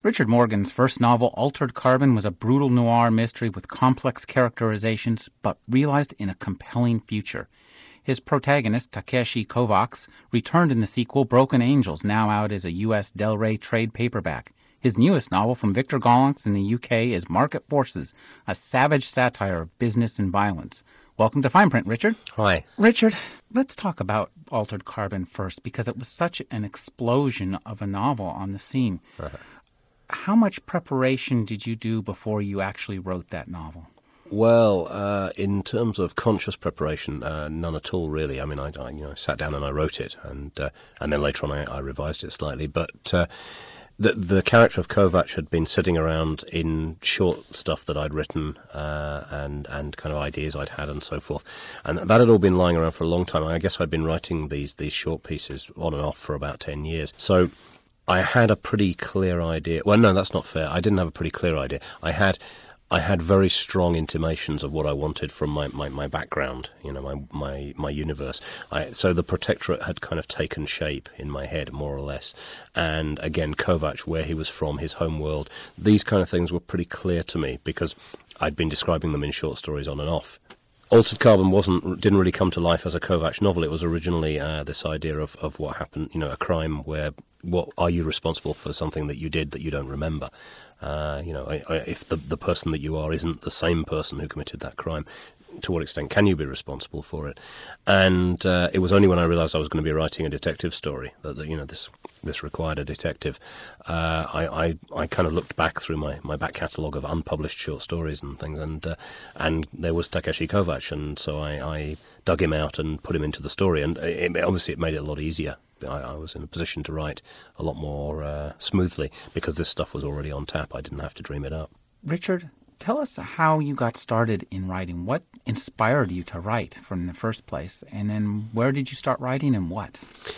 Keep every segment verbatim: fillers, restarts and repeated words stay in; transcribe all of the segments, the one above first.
Richard Morgan's first novel, Altered Carbon, was a brutal noir mystery with complex characterizations, but realized in a compelling future. His protagonist, Takeshi Kovacs, returned in the sequel, Broken Angels, now out as a U S Del Rey trade paperback. His newest novel from Victor Gollancz in the U K is Market Forces, a savage satire of business and violence. Welcome to Fine Print, Richard. Hi. Richard, let's talk about Altered Carbon first, because it was such an explosion of a novel on the scene. Uh-huh. How much preparation did you do before you actually wrote that novel? Well, uh, in terms of conscious preparation, uh, none at all, really. I mean, I, I you know sat down and I wrote it, and uh, and then later on I, I revised it slightly. But uh, the the character of Kovacs had been sitting around in short stuff that I'd written uh, and and kind of ideas I'd had and so forth, and that had all been lying around for a long time. I guess I'd been writing these these short pieces on and off for about ten years. So I had a pretty clear idea. Well, no, that's not fair. I didn't have a pretty clear idea. I had, I had very strong intimations of what I wanted from my, my, my background, you know, my my, my universe. I, so the Protectorate had kind of taken shape in my head, more or less. And again, Kovacs, where he was from, his home world, these kind of things were pretty clear to me because I'd been describing them in short stories on and off. Altered Carbon wasn't didn't really come to life as a Kovacs novel. It was originally uh, this idea of, of what happened, you know, a crime where what are you responsible for something that you did that you don't remember? Uh, you know, I, I, if the the person that you are isn't the same person who committed that crime, to what extent can you be responsible for it? And uh, it was only when I realised I was going to be writing a detective story that, that you know this this required a detective. Uh, I, I I kind of looked back through my, my back catalogue of unpublished short stories and things, and uh, and there was Takeshi Kovacs, and so I, I dug him out and put him into the story, and it, obviously it made it a lot easier. I, I was in a position to write a lot more uh, smoothly because this stuff was already on tap. I didn't have to dream it up. Richard, tell us how you got started in writing. What inspired you to write from the first place? And then where did you start writing and what?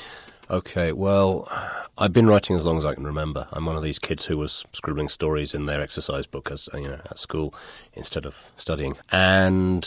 Okay, well, I've been writing as long as I can remember. I'm one of these kids who was scribbling stories in their exercise book as you know at school instead of studying. And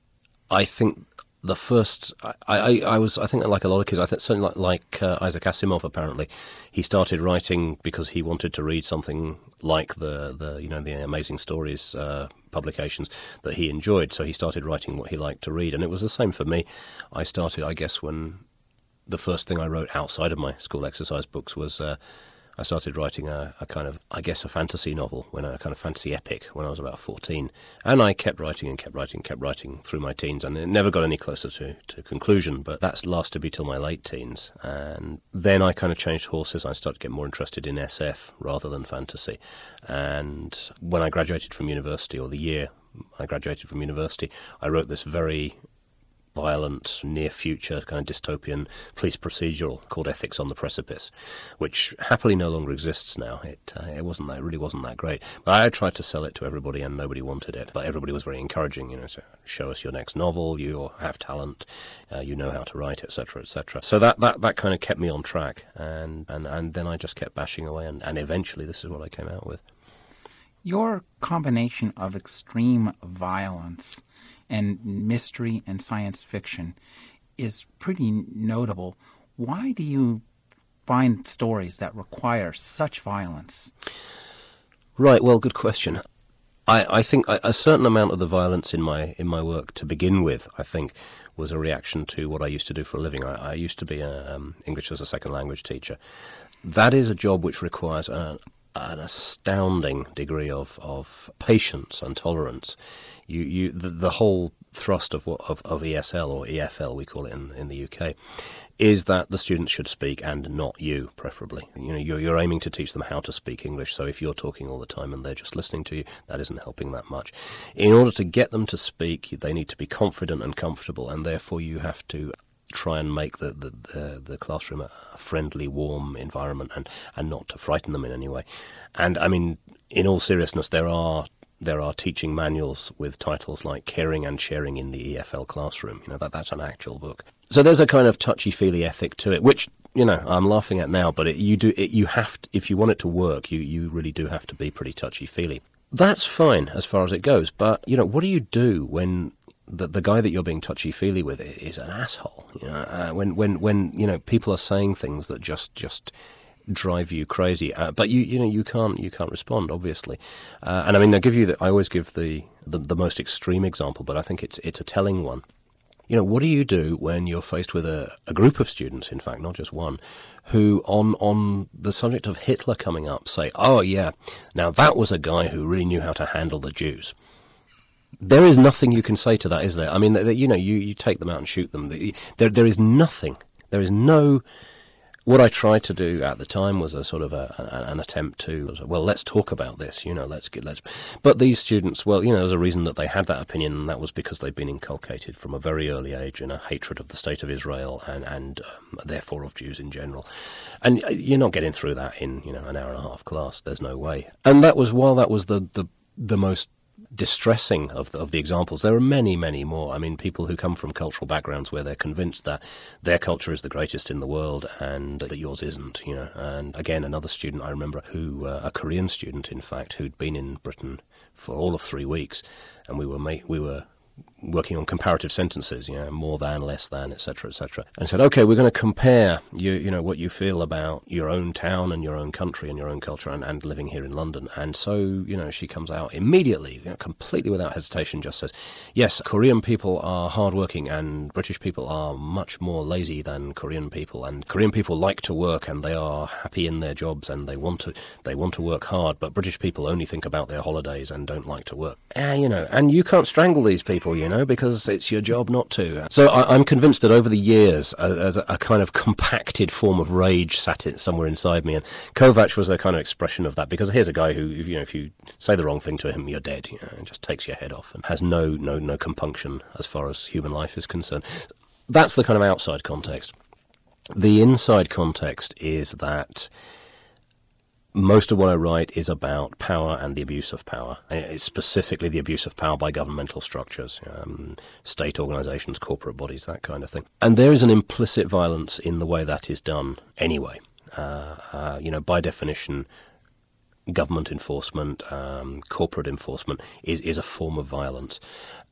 I think the first, I, I, I was, I think like a lot of kids, I think certainly like, like uh, Isaac Asimov apparently, he started writing because he wanted to read something like the, the you know, the Amazing Stories uh, publications that he enjoyed. So he started writing what he liked to read. And it was the same for me. I started, I guess, when the first thing I wrote outside of my school exercise books was uh, I started writing a, a kind of, I guess, a fantasy novel, when a kind of fantasy epic when I was about fourteen. And I kept writing and kept writing, kept writing through my teens, and it never got any closer to, to conclusion, but that's lasted me till my late teens. And then I kind of changed horses. I started to get more interested in S F rather than fantasy. And when I graduated from university, or the year I graduated from university, I wrote this very violent, near-future, kind of dystopian police procedural called Ethics on the Precipice, which happily no longer exists now. It uh, it wasn't that, it really wasn't that great. But I tried to sell it to everybody, and nobody wanted it. But everybody was very encouraging, you know, so show us your next novel, you have talent, uh, you know how to write, et cetera, et cetera. So that, that, that kind of kept me on track, and, and, and then I just kept bashing away, and, and eventually this is what I came out with. Your combination of extreme violence and mystery and science fiction is pretty notable. Why do you find stories that require such violence? Right, well, good question. I, I think a, a certain amount of the violence in my in my work to begin with, I think, was a reaction to what I used to do for a living. I, I used to be an um, English as a second language teacher. That is a job which requires a, an astounding degree of, of patience and tolerance. You, you, the, the whole thrust of, of of E S L, or E F L, we call it in in the U K, is that the students should speak and not you, preferably. You know, you're, you're aiming to teach them how to speak English, so if you're talking all the time and they're just listening to you, that isn't helping that much. In order to get them to speak, they need to be confident and comfortable, and therefore you have to try and make the, the, the, the classroom a friendly, warm environment, and, and not to frighten them in any way. And, I mean, in all seriousness, there are there are teaching manuals with titles like Caring and Sharing in the E F L Classroom. You know, that that's an actual book. So there's a kind of touchy-feely ethic to it, which, you know, I'm laughing at now, but it, you do it, you have to, if you want it to work, you, you really do have to be pretty touchy-feely. That's fine as far as it goes, but, you know, what do you do when the the guy that you're being touchy-feely with is an asshole? You know, uh, when when when you know people are saying things that just just drive you crazy. Uh, but you you know you can't you can't respond, obviously. Uh, and I mean, I give you the, I always give the, the the most extreme example, but I think it's it's a telling one. You know, what do you do when you're faced with a, a group of students, in fact, not just one, who on on the subject of Hitler coming up say, oh yeah, now that was a guy who really knew how to handle the Jews. There is nothing you can say to that, is there? I mean, you know, you, you take them out and shoot them. There there is nothing. There is no... What I tried to do at the time was a sort of a, an attempt to, well, let's talk about this, you know, let's get, let's, but these students, well, you know, there's a reason that they had that opinion, and that was because they'd been inculcated from a very early age in a hatred of the state of Israel and, and um, therefore of Jews in general. And you're not getting through that in, you know, an hour and a half class. There's no way. And that was, while that was the, the, the most distressing of the, of the examples, there are many, many more. I mean, people who come from cultural backgrounds where they're convinced that their culture is the greatest in the world and that yours isn't, you know. And again, another student I remember who, uh, a Korean student, in fact, who'd been in Britain for all of three weeks, and we were ma- we were working on comparative sentences, you know, more than, less than, et cetera, et cetera, and said, okay, we're going to compare you, you know, what you feel about your own town and your own country and your own culture and, and living here in London. And so, you know, she comes out immediately, you know, completely without hesitation, just says, yes, Korean people are hardworking and British people are much more lazy than Korean people, and Korean people like to work and they are happy in their jobs and they want to they want to work hard, but British people only think about their holidays and don't like to work. Uh, you know, and you can't strangle these people, you know, because it's your job not to. So I, I'm convinced that over the years, a, a, a kind of compacted form of rage sat it somewhere inside me, and Kovacs was a kind of expression of that. Because here's a guy who, you know, if you say the wrong thing to him, you're dead. You know, and just takes your head off and has no, no, no compunction as far as human life is concerned. That's the kind of outside context. The inside context is that most of what I write is about power and the abuse of power. It's specifically the abuse of power by governmental structures, um, state organisations, corporate bodies, that kind of thing. And there is an implicit violence in the way that is done anyway. Uh, uh, you know, by definition, government enforcement, um, corporate enforcement is, is a form of violence.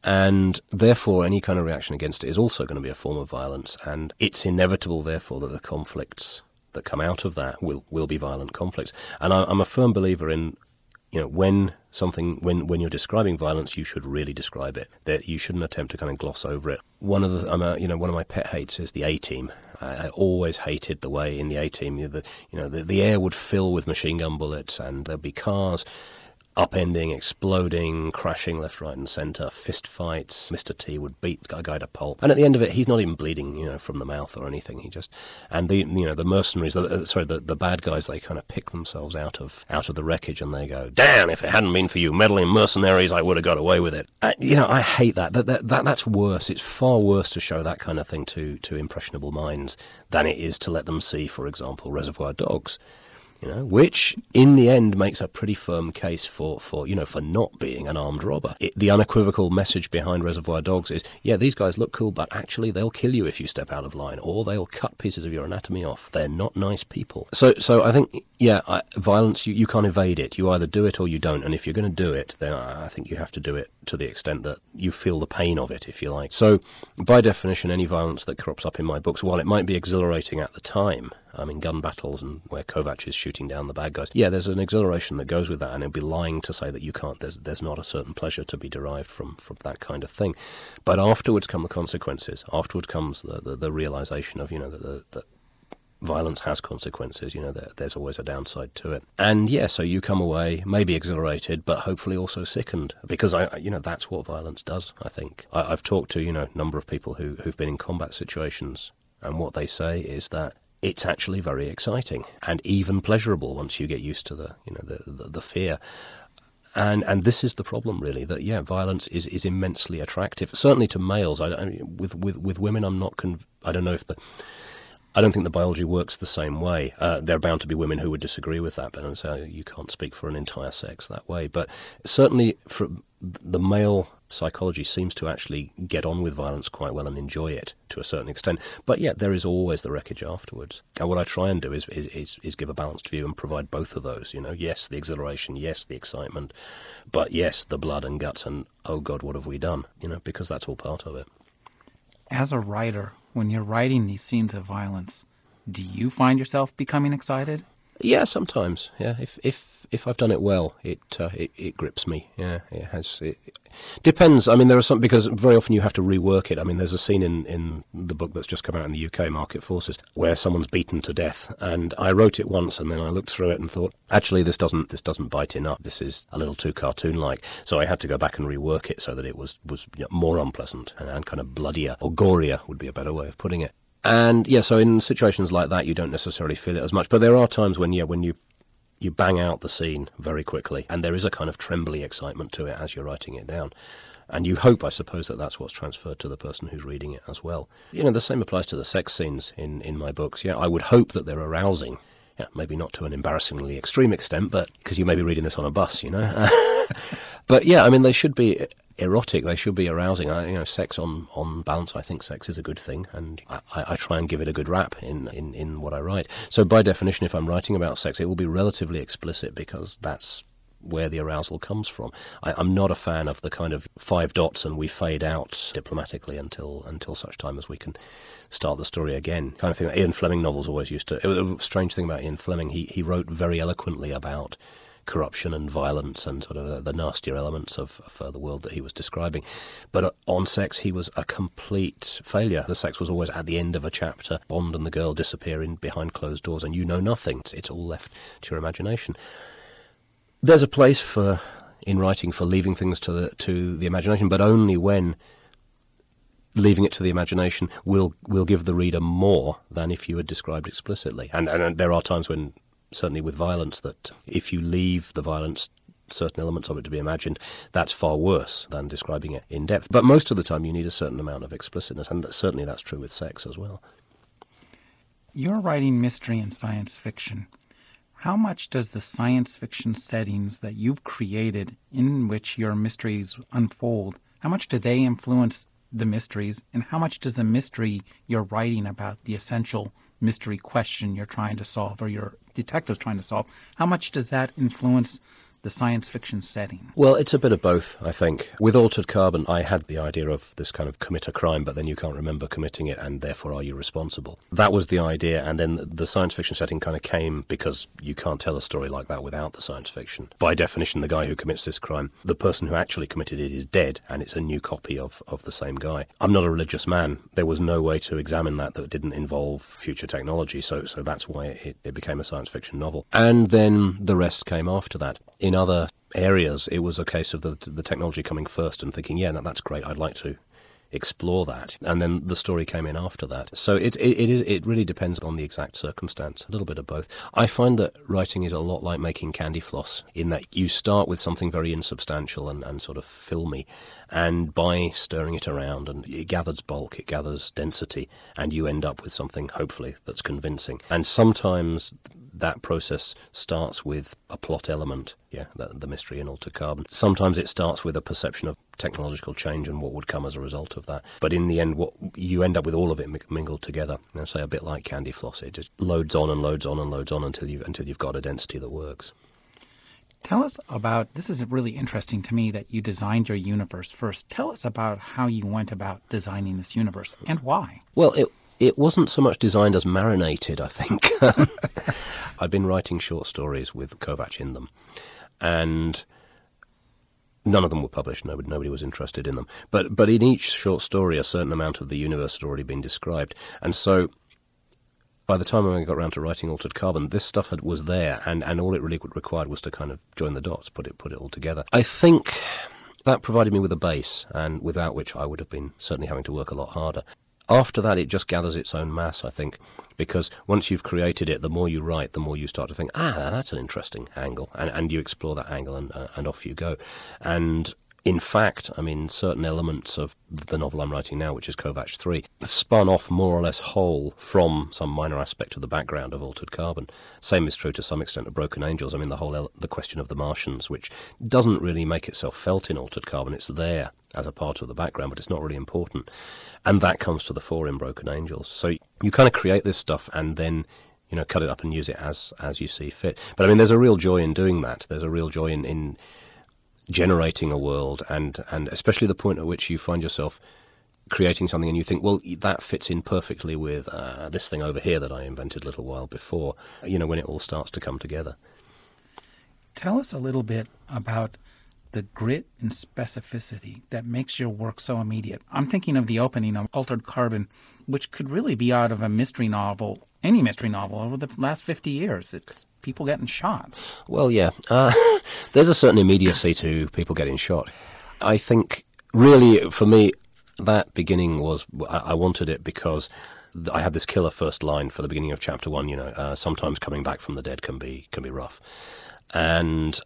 And therefore, any kind of reaction against it is also going to be a form of violence. And it's inevitable, therefore, that the conflicts that come out of that will, will be violent conflicts. And I, I'm a firm believer in, you know, when something, when, when you're describing violence, you should really describe it. That you shouldn't attempt to kind of gloss over it. One of the, I'm a, you know, one of my pet hates is the A-Team. I, I always hated the way in the A-Team, you know, the, you know, the, the air would fill with machine gun bullets, and there'd be cars upending, exploding, crashing left, right, and centre, fist fights. Mister T would beat a guy to pulp, and at the end of it, he's not even bleeding, you know, from the mouth or anything. He just, and the, you know, the mercenaries, the, sorry, the, the bad guys, they kind of pick themselves out of out of the wreckage, and they go, "Damn! If it hadn't been for you meddling mercenaries, I would have got away with it." Uh, you know, I hate that. That, that. that that's worse. It's far worse to show that kind of thing to to impressionable minds than it is to let them see, for example, Reservoir Dogs. You know, which in the end makes a pretty firm case for, for you know, for not being an armed robber. It, the unequivocal message behind Reservoir Dogs is, yeah, these guys look cool, but actually they'll kill you if you step out of line, or they'll cut pieces of your anatomy off. They're not nice people. So, so I think, yeah, I, violence, you, you can't evade it. You either do it or you don't. And if you're going to do it, then I think you have to do it to the extent that you feel the pain of it, if you like. So, by definition, any violence that crops up in my books, while it might be exhilarating at the time, I mean, gun battles and where Kovacs is shooting down the bad guys. Yeah, there's an exhilaration that goes with that, and it'd be lying to say that you can't. There's there's not a certain pleasure to be derived from, from that kind of thing. But afterwards come the consequences. Afterwards comes the, the, the realization of, you know, that the, the violence has consequences. You know, there, there's always a downside to it. And yeah, so you come away maybe exhilarated, but hopefully also sickened, because I, you know, that's what violence does. I think I, I've talked to, you know, a number of people who who've been in combat situations, and what they say is that it's actually very exciting and even pleasurable once you get used to the, you know, the, the, the fear. And and this is the problem, really, that, yeah, violence is, is immensely attractive, certainly to males. I, I mean, with, with, with women, I'm not, conv- I don't know if the, I don't think the biology works the same way. Uh, there are bound to be women who would disagree with that, but I say you can't speak for an entire sex that way. But certainly for the male psychology seems to actually get on with violence quite well and enjoy it to a certain extent. But yet there is always the wreckage afterwards. And what I try and do is, is, is give a balanced view and provide both of those. You know, yes, the exhilaration, yes, the excitement, but yes, the blood and guts and, oh God, what have we done? You know, because that's all part of it. As a writer, when you're writing these scenes of violence, do you find yourself becoming excited? Yeah, sometimes. Yeah, if if if I've done it well, it uh, it, it grips me. Yeah, it has. It, it depends. I mean, there are some, because very often you have to rework it. I mean, there's a scene in in the book that's just come out in the U K, Market Forces, where someone's beaten to death, and I wrote it once, and then I looked through it and thought, actually, this doesn't this doesn't bite enough. This is a little too cartoon-like. So I had to go back and rework it so that it was was you know, more unpleasant and, and kind of bloodier, or gorier would be a better way of putting it. And yeah, so in situations like that, you don't necessarily feel it as much. But there are times when, yeah, when you you bang out the scene very quickly, and there is a kind of trembly excitement to it as you're writing it down. And you hope, I suppose, that that's what's transferred to the person who's reading it as well. You know, the same applies to the sex scenes in, in my books. Yeah, I would hope that they're arousing. Yeah, maybe not to an embarrassingly extreme extent, but because you may be reading this on a bus, you know. But yeah, I mean, they should be erotic. They should be arousing. I, you know, sex on, on balance, I think sex is a good thing, and I, I try and give it a good rap in, in, in what I write. So by definition, if I'm writing about sex, it will be relatively explicit because that's where the arousal comes from. I, I'm not a fan of the kind of five dots and we fade out diplomatically until until such time as we can start the story again. Kind of thing. Ian Fleming novels always used to. It was a strange thing about Ian Fleming. He he wrote very eloquently about corruption and violence and sort of the, the nastier elements of, of uh, the world that he was describing. But uh, on sex, he was a complete failure. The sex was always at the end of a chapter. Bond and the girl disappearing behind closed doors, and you know nothing. It's, it's all left to your imagination. There's a place for in writing for leaving things to the to the imagination, but only when leaving it to the imagination will will give the reader more than if you had described explicitly. And, and there are times when, certainly with violence, that if you leave the violence, certain elements of it to be imagined, that's far worse than describing it in depth. But most of the time you need a certain amount of explicitness, and certainly that's true with sex as well. You're writing mystery and science fiction. How much does the science fiction settings that you've created in which your mysteries unfold, how much do they influence the mysteries, and how much does the mystery you're writing about, the essential mystery question you're trying to solve or your detective's trying to solve, how much does that influence the science fiction setting? Well, it's a bit of both, I think. With Altered Carbon, I had the idea of this kind of commit a crime, but then you can't remember committing it, and therefore are you responsible? That was the idea, and then the science fiction setting kind of came because you can't tell a story like that without the science fiction. By definition, the guy who commits this crime, the person who actually committed it is dead, and it's a new copy of, of the same guy. I'm not a religious man. There was no way to examine that that didn't involve future technology, so, so that's why it, it became a science fiction novel. And then the rest came after that. In other areas, it was a case of the the technology coming first and thinking, yeah, no, that's great, I'd like to explore that. And then the story came in after that. So it, it, it, is, it really depends on the exact circumstance, a little bit of both. I find that writing is a lot like making candy floss, in that you start with something very insubstantial and, and sort of filmy, and by stirring it around, and it gathers bulk, it gathers density, and you end up with something, hopefully, that's convincing. And sometimes that process starts with a plot element, yeah, the, the mystery in Altered Carbon. Sometimes it starts with a perception of technological change and what would come as a result of that. But in the end, what you end up with all of it mingled together. And say a bit like candy floss, it just loads on and loads on and loads on until you until you've got a density that works. Tell us about, this is really interesting to me that you designed your universe first. Tell us about how you went about designing this universe and why. Well, it It wasn't so much designed as marinated, I think. I'd been writing short stories with Kovacs in them, and none of them were published. Nobody, nobody was interested in them. But but in each short story, a certain amount of the universe had already been described. And so by the time I got around to writing Altered Carbon, this stuff had, was there, and, and all it really required was to kind of join the dots, put it put it all together. I think that provided me with a base, and without which I would have been certainly having to work a lot harder. After that, it just gathers its own mass, I think, because once you've created it, the more you write, the more you start to think, ah, that's an interesting angle, and, and you explore that angle, and, uh, and off you go. And in fact, I mean, certain elements of the novel I'm writing now, which is Kovacs three, spun off more or less whole from some minor aspect of the background of Altered Carbon. Same is true to some extent of Broken Angels. I mean, the whole el- the question of the Martians, which doesn't really make itself felt in Altered Carbon. It's there as a part of the background, but it's not really important. And that comes to the fore in Broken Angels. So you kind of create this stuff and then, you know, cut it up and use it as as you see fit. But I mean, there's a real joy in doing that. There's a real joy in, in generating a world, and, and especially the point at which you find yourself creating something and you think, well, that fits in perfectly with uh, this thing over here that I invented a little while before, you know, when it all starts to come together. Tell us a little bit about the grit and specificity that makes your work so immediate. I'm thinking of the opening of Altered Carbon, which could really be out of a mystery novel, any mystery novel, over the last fifty years. It's people getting shot. Well, yeah, uh, there's a certain immediacy to people getting shot. I think, really, for me, that beginning was, I wanted it because I had this killer first line for the beginning of chapter one, you know, uh, sometimes coming back from the dead can be can be rough. And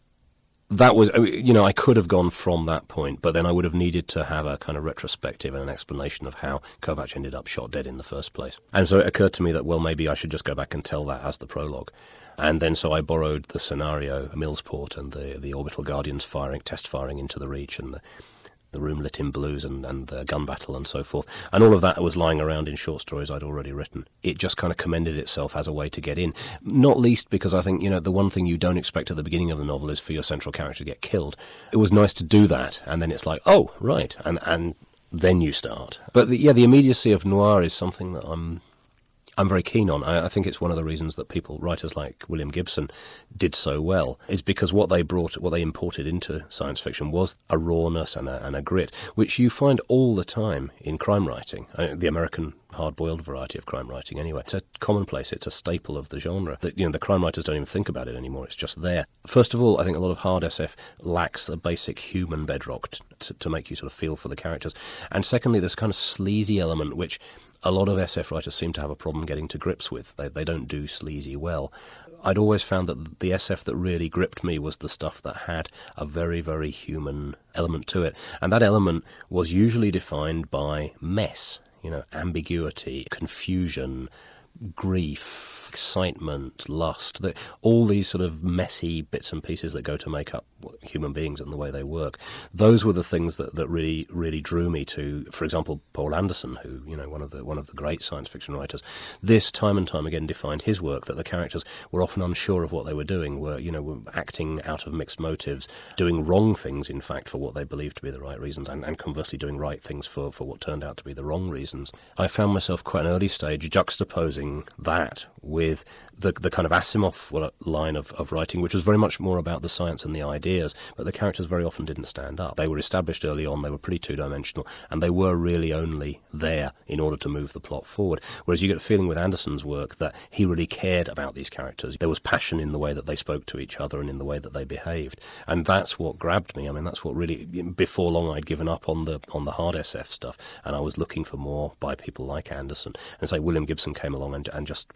that was, you know, I could have gone from that point, but then I would have needed to have a kind of retrospective and an explanation of how Kovacs ended up shot dead in the first place. And so it occurred to me that, well, maybe I should just go back and tell that as the prologue. And then so I borrowed the scenario, Millsport, and the, the Orbital Guardians firing, test firing into the Reach, and the, the room lit in blues, and, and the gun battle and so forth. And all of that was lying around in short stories I'd already written. It just kind of commended itself as a way to get in. Not least because I think, you know, the one thing you don't expect at the beginning of the novel is for your central character to get killed. It was nice to do that, and then it's like, oh, right, and and then you start. But the, yeah, the immediacy of noir is something that I'm... I'm very keen on. I, I think it's one of the reasons that people, writers like William Gibson, did so well, is because what they brought, what they imported into science fiction was a rawness and a, and a grit, which you find all the time in crime writing. I, the American hard-boiled variety of crime writing, anyway. It's a commonplace. It's a staple of the genre. That, you know, the crime writers don't even think about it anymore. It's just there. First of all, I think a lot of hard S F lacks a basic human bedrock t- to, to make you sort of feel for the characters. And secondly, this kind of sleazy element, which a lot of S F writers seem to have a problem getting to grips with. They, they don't do sleazy well. I'd always found that the S F that really gripped me was the stuff that had a very, very human element to it. And that element was usually defined by mess, you know, ambiguity, confusion, grief, excitement, lust, the, all these sort of messy bits and pieces that go to make up human beings and the way they work. Those were the things that, that really really drew me to, for example, Paul Anderson, who, you know, one of the one of the great science fiction writers. This time and time again defined his work, that the characters were often unsure of what they were doing, were, you know, were acting out of mixed motives, doing wrong things, in fact, for what they believed to be the right reasons, and, and conversely doing right things for, for what turned out to be the wrong reasons. I found myself quite an early stage juxtaposing that with the the kind of Asimov line of, of writing, which was very much more about the science and the ideas, but the characters very often didn't stand up. They were established early on, they were pretty two-dimensional, and they were really only there in order to move the plot forward. Whereas you get the feeling with Anderson's work that he really cared about these characters. There was passion in the way that they spoke to each other and in the way that they behaved. And that's what grabbed me. I mean, that's what really, before long I'd given up on the on the hard S F stuff, and I was looking for more by people like Anderson. And say William Gibson came along and, and just,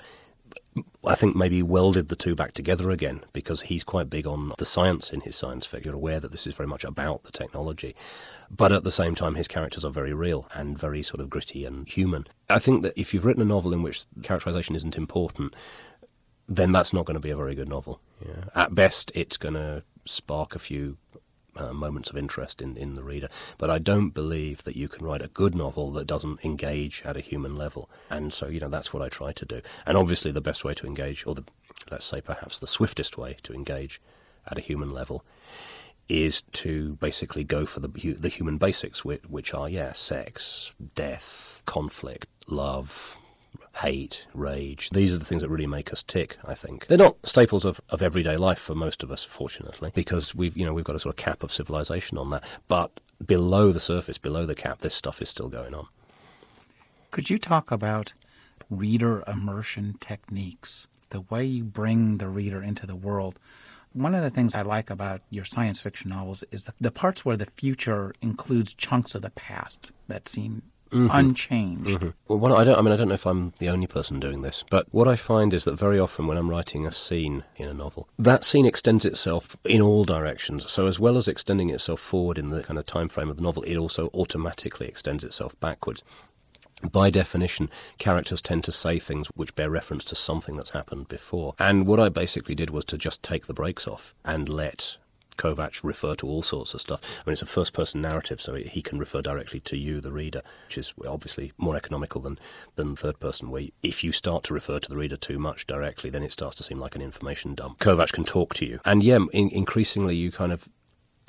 I think, maybe welded the two back together again, because he's quite big on the science in his science fiction. You're aware that this is very much about the technology, but at the same time his characters are very real and very sort of gritty and human. I think that if you've written a novel in which characterization isn't important, then that's not going to be a very good novel. Yeah. At best, it's going to spark a few Uh, moments of interest in, in the reader. But I don't believe that you can write a good novel that doesn't engage at a human level. And so, you know, that's what I try to do. And obviously the best way to engage, or the, let's say perhaps the swiftest way to engage at a human level, is to basically go for the the human basics, which, which are, yeah, sex, death, conflict, love, hate, rage. These are the things that really make us tick, I think. They're not staples of, of everyday life for most of us, fortunately, because we've, you know, we've got a sort of cap of civilization on that. But below the surface, below the cap, this stuff is still going on. Could you talk about reader immersion techniques, the way you bring the reader into the world? One of the things I like about your science fiction novels is the, the parts where the future includes chunks of the past that seem Mm-hmm. unchanged. Mm-hmm. Well, what, I don't. I mean, I don't know if I'm the only person doing this, but what I find is that very often when I'm writing a scene in a novel, that scene extends itself in all directions. So as well as extending itself forward in the kind of time frame of the novel, it also automatically extends itself backwards. By definition, characters tend to say things which bear reference to something that's happened before. And what I basically did was to just take the brakes off and let Kovacs refer to all sorts of stuff. I mean, it's a first-person narrative, so he can refer directly to you, the reader, which is obviously more economical than, than third-person, where if you start to refer to the reader too much directly, then it starts to seem like an information dump. Kovacs can talk to you. And, yeah, in, increasingly you kind of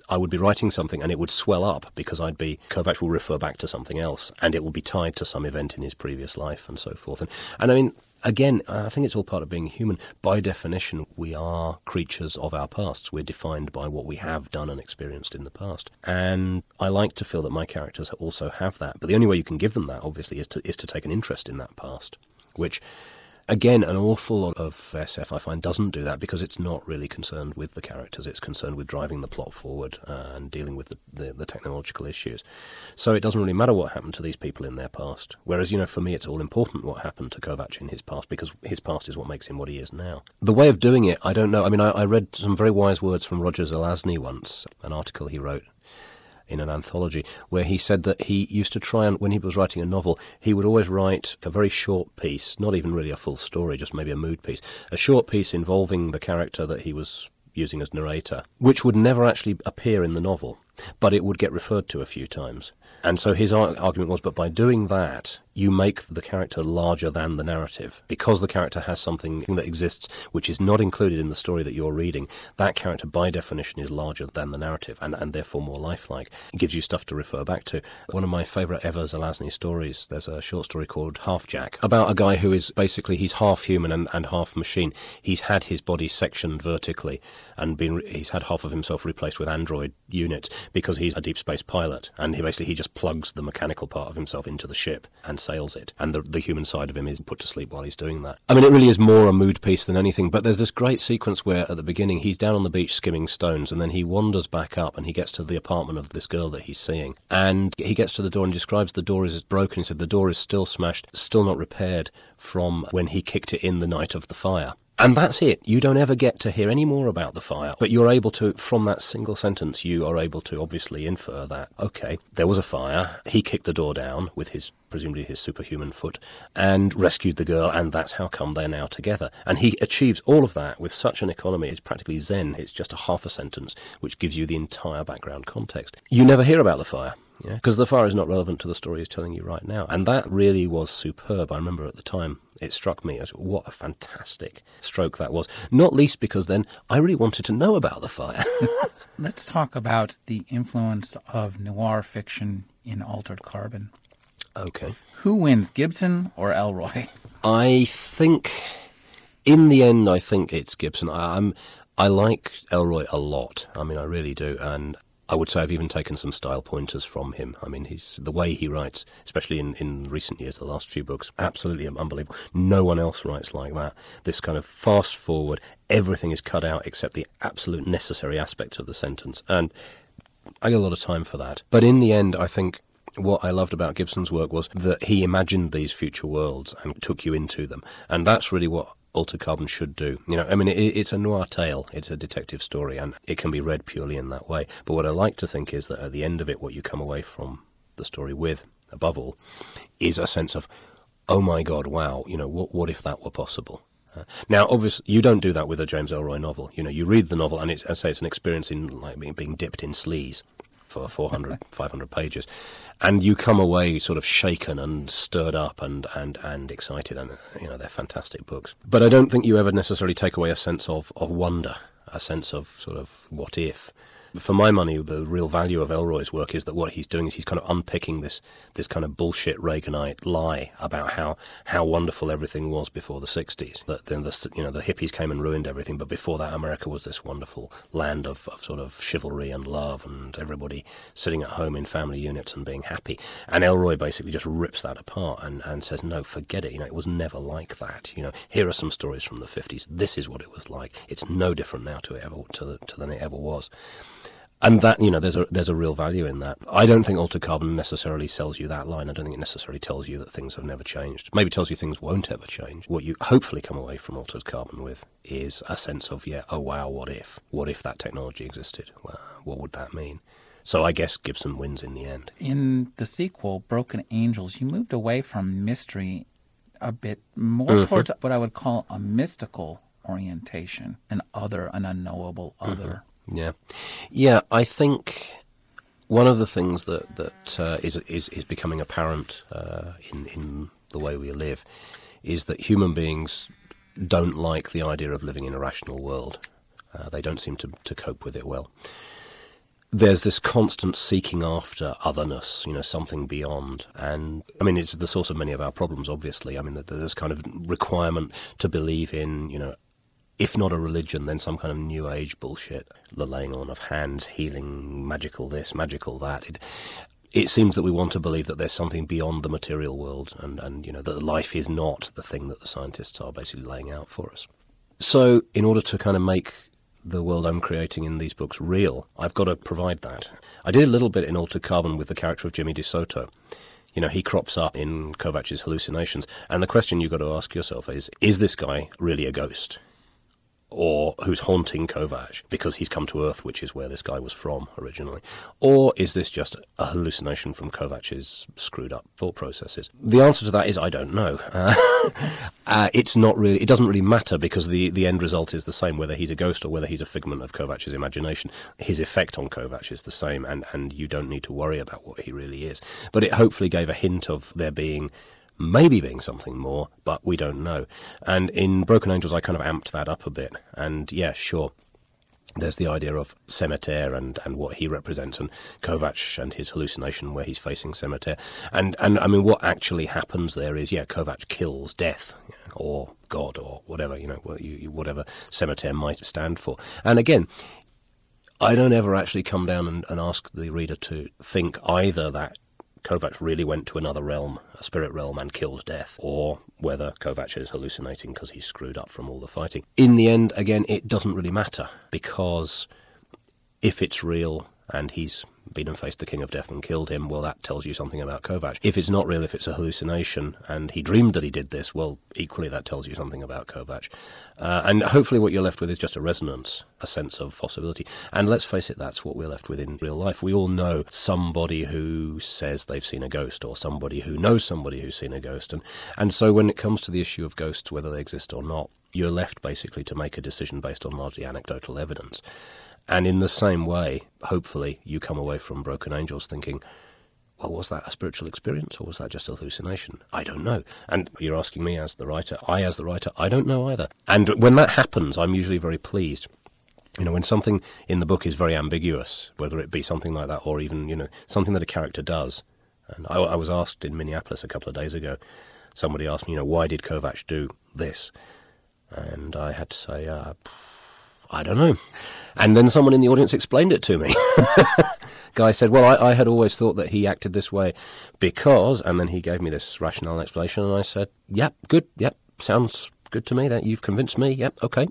I would be writing something and it would swell up because I'd be, Kovacs will refer back to something else and it will be tied to some event in his previous life and so forth. And, and I mean, again, I think it's all part of being human. By definition, we are creatures of our pasts. We're defined by what we have done and experienced in the past. And I like to feel that my characters also have that. But the only way you can give them that, obviously, is to is to take an interest in that past, which, again, an awful lot of S F, I find, doesn't do that because it's not really concerned with the characters. It's concerned with driving the plot forward uh, and dealing with the, the, the technological issues. So it doesn't really matter what happened to these people in their past. Whereas, you know, for me, it's all important what happened to Kovacs in his past because his past is what makes him what he is now. The way of doing it, I don't know. I mean, I, I read some very wise words from Roger Zelazny once, an article he wrote in an anthology, where he said that he used to try and, when he was writing a novel, he would always write a very short piece, not even really a full story, just maybe a mood piece, a short piece involving the character that he was using as narrator, which would never actually appear in the novel, but it would get referred to a few times. And so his argument was, but by doing that, you make the character larger than the narrative. Because the character has something that exists which is not included in the story that you're reading, that character by definition is larger than the narrative and, and therefore more lifelike. It gives you stuff to refer back to. One of my favourite ever Zelazny stories, there's a short story called Half Jack, about a guy who is basically, he's half human and, and half machine. He's had his body sectioned vertically and been, he's had half of himself replaced with android units because he's a deep space pilot, and he basically he just plugs the mechanical part of himself into the ship and sails it, and the, the human side of him is put to sleep while he's doing that. I mean, it really is more a mood piece than anything, but there's this great sequence where at the beginning he's down on the beach skimming stones, and then he wanders back up and he gets to the apartment of this girl that he's seeing, and he gets to the door and describes the door is broken. He said the door is still smashed, still not repaired from when he kicked it in the night of the fire. And that's it. You don't ever get to hear any more about the fire. But you're able to, from that single sentence, you are able to obviously infer that, okay, there was a fire, he kicked the door down with his, presumably his superhuman foot, and rescued the girl, and that's how come they're now together. And he achieves all of that with such an economy. It's practically zen. It's just a half a sentence, which gives you the entire background context. You never hear about the fire. Yeah, because the fire is not relevant to the story he's telling you right now. And that really was superb. I remember at the time it struck me as what a fantastic stroke that was. Not least because then I really wanted to know about the fire. Let's talk about the influence of noir fiction in Altered Carbon. Okay. Who wins, Gibson or Ellroy? I think, in the end, I think it's Gibson. I, I'm, I like Ellroy a lot. I mean, I really do. And I would say I've even taken some style pointers from him. I mean, he's the way he writes, especially in, in recent years, the last few books, absolutely unbelievable. No one else writes like that. This kind of fast forward, everything is cut out except the absolute necessary aspects of the sentence. And I get a lot of time for that. But in the end, I think what I loved about Gibson's work was that he imagined these future worlds and took you into them. And that's really what Altered Carbon should do. You know, I mean, it, it's a noir tale, it's a detective story, and it can be read purely in that way. But what I like to think is that at the end of it, what you come away from the story with, above all, is a sense of, oh my God, wow, you know, what what if that were possible? Uh, now, obviously, you don't do that with a James Ellroy novel. You know, you read the novel, and it's, I say, it's an experience in like being, being dipped in sleaze for four hundred, five hundred pages, and you come away sort of shaken and stirred up and, and, and excited, and you know they're fantastic books. But I don't think you ever necessarily take away a sense of, of wonder, a sense of sort of what if. For my money, the real value of Ellroy's work is that what he's doing is he's kind of unpicking this this kind of bullshit Reaganite lie about how, how wonderful everything was before the sixties. That then the you know the hippies came and ruined everything, but before that, America was this wonderful land of, of sort of chivalry and love, and everybody sitting at home in family units and being happy. And Ellroy basically just rips that apart and, and says, no, forget it. You know, it was never like that. You know, here are some stories from the fifties. This is what it was like. It's no different now to it ever to, the, to than it ever was. And that, you know, there's a there's a real value in that. I don't think Altered Carbon necessarily sells you that line. I don't think it necessarily tells you that things have never changed. Maybe it tells you things won't ever change. What you hopefully come away from Altered Carbon with is a sense of, yeah, oh wow, what if? What if that technology existed? Well, what would that mean? So I guess Gibson wins in the end. In the sequel, Broken Angels, you moved away from mystery a bit more Mm-hmm. towards what I would call a mystical orientation, an other, an unknowable other. Mm-hmm. Yeah, yeah. I think one of the things that that uh, is is is becoming apparent uh, in in the way we live is that human beings don't like the idea of living in a rational world. Uh, they don't seem to to cope with it well. there's this constant seeking after otherness, you know, something beyond. And, I mean, it's the source of many of our problems, obviously. I mean, there's kind of requirement to believe in, you know, if not a religion, then some kind of new age bullshit. The laying on of hands, healing, magical this, magical that. It, it seems that we want to believe that there's something beyond the material world and, and, you know, that life is not the thing that the scientists are basically laying out for us. So, in order to kind of make the world I'm creating in these books real, I've got to provide that. I did a little bit in Altered Carbon with the character of Jimmy DeSoto. You know, he crops up in Kovach's hallucinations, and the question you've got to ask yourself is, is this guy really a ghost? Or who's haunting Kovach because he's come to Earth, which is where this guy was from originally? Or is this just a hallucination from Kovach's screwed up thought processes? The answer to that is I don't know. Uh, uh, it's not really. It doesn't really matter because the, the end result is the same, whether he's a ghost or whether he's a figment of Kovach's imagination. His effect on Kovach is the same, and, and you don't need to worry about what he really is. But it hopefully gave a hint of there being maybe being something more, but we don't know. And in Broken Angels, I kind of amped that up a bit. And yeah, sure, there's the idea of Cemeteire and, and what he represents, and Kovach and his hallucination where he's facing Cemeteire. And, and I mean, what actually happens there is, yeah, Kovach kills death, or God, or whatever, you know, whatever Cemeteire might stand for. And again, I don't ever actually come down and, and ask the reader to think either that Kovach really went to another realm, a spirit realm, and killed death, or whether Kovach is hallucinating because he's screwed up from all the fighting. In the end, again, it doesn't really matter, because if it's real and he's been and faced the King of Death and killed him, well, that tells you something about Kovach. If it's not real, if it's a hallucination, and he dreamed that he did this, well, equally that tells you something about Kovach. Uh, and hopefully what you're left with is just a resonance, a sense of possibility. And let's face it, that's what we're left with in real life. We all know somebody who says they've seen a ghost, or somebody who knows somebody who's seen a ghost. And, and so when it comes to the issue of ghosts, whether they exist or not, you're left basically to make a decision based on largely anecdotal evidence. And in the same way, hopefully, you come away from Broken Angels thinking, well, was that a spiritual experience, or was that just a hallucination? I don't know. And you're asking me as the writer. I, as the writer, I don't know either. And when that happens, I'm usually very pleased. You know, when something in the book is very ambiguous, whether it be something like that, or even, you know, something that a character does. And I, I was asked in Minneapolis a couple of days ago, somebody asked me, you know, why did Kovach do this? And I had to say, uh, I don't know. And then someone in the audience explained it to me. Guy said, well, I, I had always thought that he acted this way because, and then he gave me this rationale explanation, and I said, yep, good, yep, sounds good to me, that you've convinced me, yep, okay.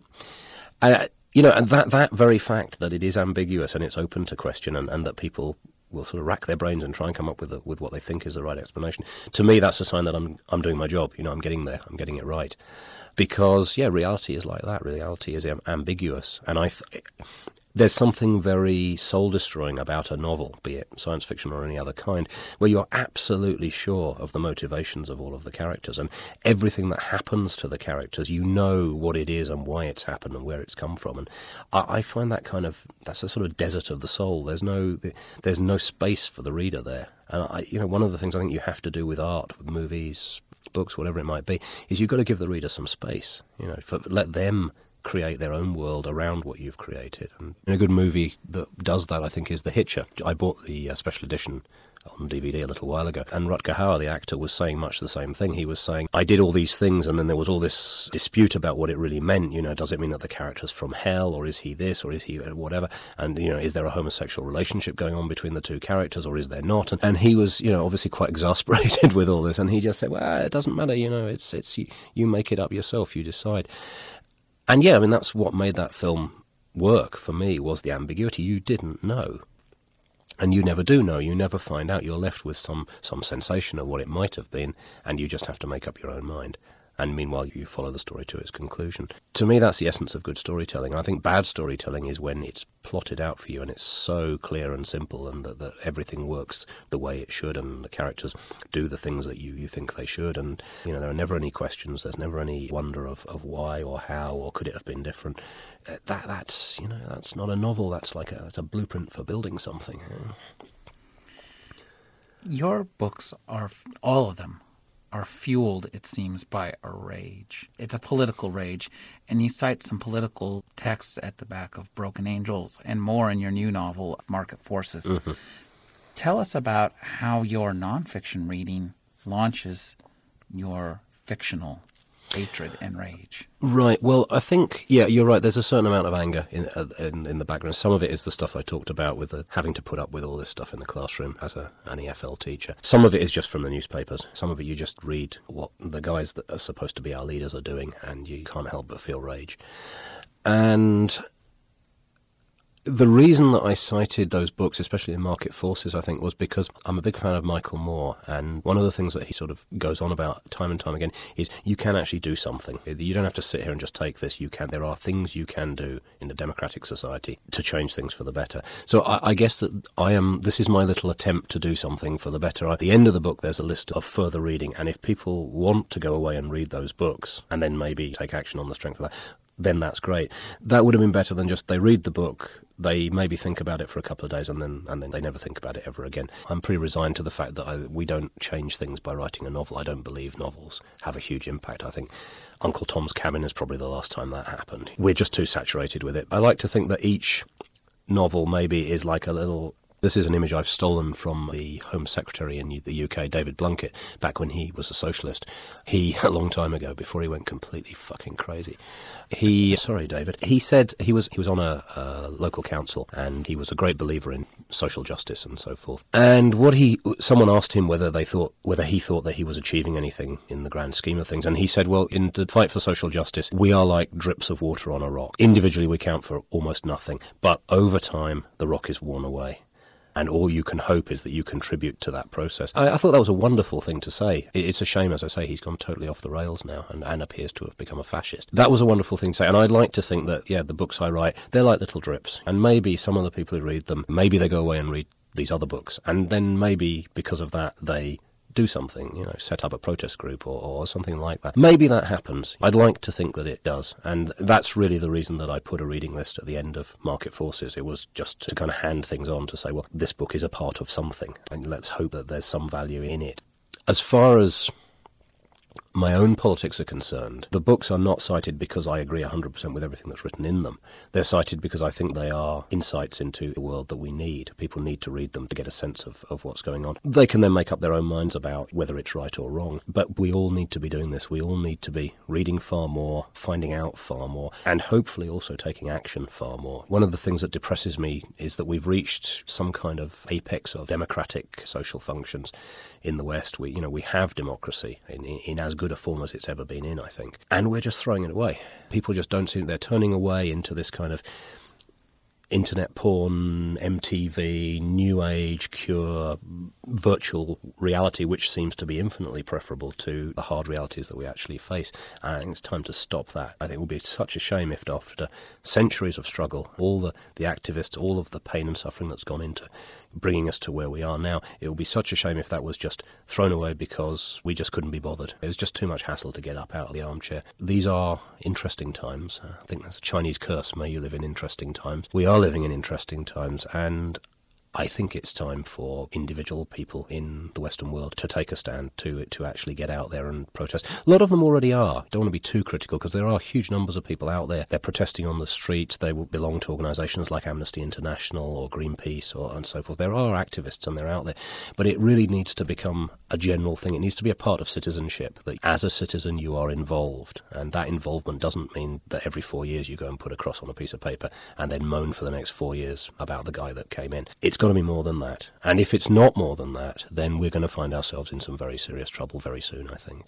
Uh, you know, and that, that very fact that it is ambiguous and it's open to question, and, and that people will sort of rack their brains and try and come up with a, with what they think is the right explanation, to me that's a sign that I'm I'm doing my job, you know, I'm getting there, I'm getting it right. Because, yeah, reality is like that. Reality is ambiguous. And I, th- there's something very soul-destroying about a novel, be it science fiction or any other kind, where you're absolutely sure of the motivations of all of the characters. And everything that happens to the characters, you know what it is and why it's happened and where it's come from. And I, I find that kind of, that's a sort of desert of the soul. There's no, there's no space for the reader there. And, I, you know, one of the things I think you have to do with art, with movies, books, whatever it might be, is you've got to give the reader some space, you know, for, let them create their own world around what you've created. And a good movie that does that, I think, is The Hitcher. I bought the uh, special edition on D V D a little while ago, and Rutger Hauer, the actor, was saying much the same thing. He was saying, I did all these things, and then there was all this dispute about what it really meant. You know, does it mean that the character's from hell, or is he this, or is he whatever? And, you know, is there a homosexual relationship going on between the two characters, or is there not? And, and he was, you know, obviously quite exasperated with all this, and he just said, well, it doesn't matter, you know, it's, it's you, you make it up yourself, you decide. And yeah, I mean, that's what made that film work for me, was the ambiguity. You didn't know. And you never do know, you never find out. You're left with some, some sensation of what it might have been, and you just have to make up your own mind. And meanwhile, you follow the story to its conclusion. To me, that's the essence of good storytelling. I think bad storytelling is when it's plotted out for you, and it's so clear and simple, and that, that everything works the way it should, and the characters do the things that you, you think they should. And, you know, there are never any questions, there's never any wonder of, of why or how, or could it have been different. That that's you know that's not a novel. That's like a that's a blueprint for building something. Your books are, all of them, are fueled, it seems, by a rage. It's a political rage, and you cite some political texts at the back of Broken Angels and more in your new novel, Market Forces. Mm-hmm. Tell us about how your nonfiction reading launches your fictional hatred and rage. Right. Well, I think, yeah, you're right. There's a certain amount of anger in uh, in, in the background. Some of it is the stuff I talked about with the, having to put up with all this stuff in the classroom as a, an E F L teacher. Some of it is just from the newspapers. Some of it you just read what the guys that are supposed to be our leaders are doing, and you can't help but feel rage. And the reason that I cited those books, especially in Market Forces, I think, was because I'm a big fan of Michael Moore, and one of the things that he sort of goes on about time and time again is you can actually do something. You don't have to sit here and just take this. You can. There are things you can do in a democratic society to change things for the better. So I, I guess that I am. This is my little attempt to do something for the better. At the end of the book, there's a list of further reading, and if people want to go away and read those books and then maybe take action on the strength of that, then that's great. That would have been better than just they read the book, they maybe think about it for a couple of days, and then and then they never think about it ever again. I'm pretty resigned to the fact that I, we don't change things by writing a novel. I don't believe novels have a huge impact. I think Uncle Tom's Cabin is probably the last time that happened. We're just too saturated with it. I like to think that each novel maybe is like a little... This is an image I've stolen from the Home Secretary in the U K, David Blunkett, back when he was a socialist. He, a long time ago, before he went completely fucking crazy, he, sorry David, he said he was he was on a, a local council, and he was a great believer in social justice and so forth. And what he, someone asked him whether they thought, whether he thought that he was achieving anything in the grand scheme of things, and he said, well, in the fight for social justice, we are like drips of water on a rock. Individually we count for almost nothing, but over time the rock is worn away. And all you can hope is that you contribute to that process. I, I thought that was a wonderful thing to say. It, it's a shame, as I say, he's gone totally off the rails now and, and appears to have become a fascist. That was a wonderful thing to say. And I'd like to think that, yeah, the books I write, they're like little drips. And maybe some of the people who read them, maybe they go away and read these other books. And then maybe because of that, they do something, you know, set up a protest group or, or something like that. Maybe that happens. I'd like to think that it does. And that's really the reason that I put a reading list at the end of Market Forces. It was just to kind of hand things on to say, well, this book is a part of something, and let's hope that there's some value in it. As far as my own politics are concerned, the books are not cited because I agree one hundred percent with everything that's written in them. They're cited because I think they are insights into the world that we need. People need to read them to get a sense of, of what's going on. They can then make up their own minds about whether it's right or wrong, but we all need to be doing this. We all need to be reading far more, finding out far more, and hopefully also taking action far more. One of the things that depresses me is that we've reached some kind of apex of democratic social functions in the West. We, you know, we have democracy in, in, in as good a form as it's ever been in, I think. And we're just throwing it away. People just don't see it. They're turning away into this kind of internet porn, M T V, new age, cure, virtual reality, which seems to be infinitely preferable to the hard realities that we actually face. And I think it's time to stop that. I think it would be such a shame if after centuries of struggle, all the, the activists, all of the pain and suffering that's gone into bringing us to where we are now, it would be such a shame if that was just thrown away because we just couldn't be bothered. It was just too much hassle to get up out of the armchair. These are interesting times. I think that's a Chinese curse. May you live in interesting times. We are living in interesting times, and I think it's time for individual people in the Western world to take a stand, to to actually get out there and protest. A lot of them already are. Don't want to be too critical, because there are huge numbers of people out there. They're protesting on the streets. They will belong to organisations like Amnesty International or Greenpeace or and so forth. There are activists and they're out there. But it really needs to become a general thing. It needs to be a part of citizenship, that as a citizen you are involved. And that involvement doesn't mean that every four years you go and put a cross on a piece of paper and then moan for the next four years about the guy that came in. It's got to be more than that. And if it's not more than that, then we're going to find ourselves in some very serious trouble very soon, I think.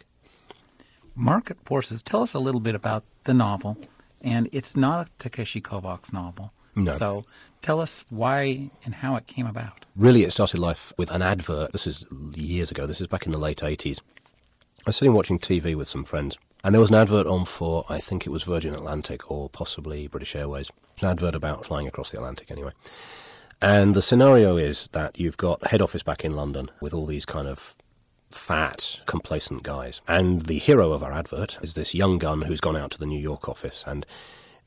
Market Forces, tell us a little bit about the novel. And it's not a Takeshi Kovacs novel. No. So tell us why and how it came about. Really, it started life with an advert. This is years ago. This is back in the late eighties. I was sitting watching T V with some friends, and there was an advert on for, I think it was Virgin Atlantic or possibly British Airways. An advert about flying across the Atlantic anyway. And the scenario is that you've got head office back in London with all these kind of fat, complacent guys. And the hero of our advert is this young gun who's gone out to the New York office, and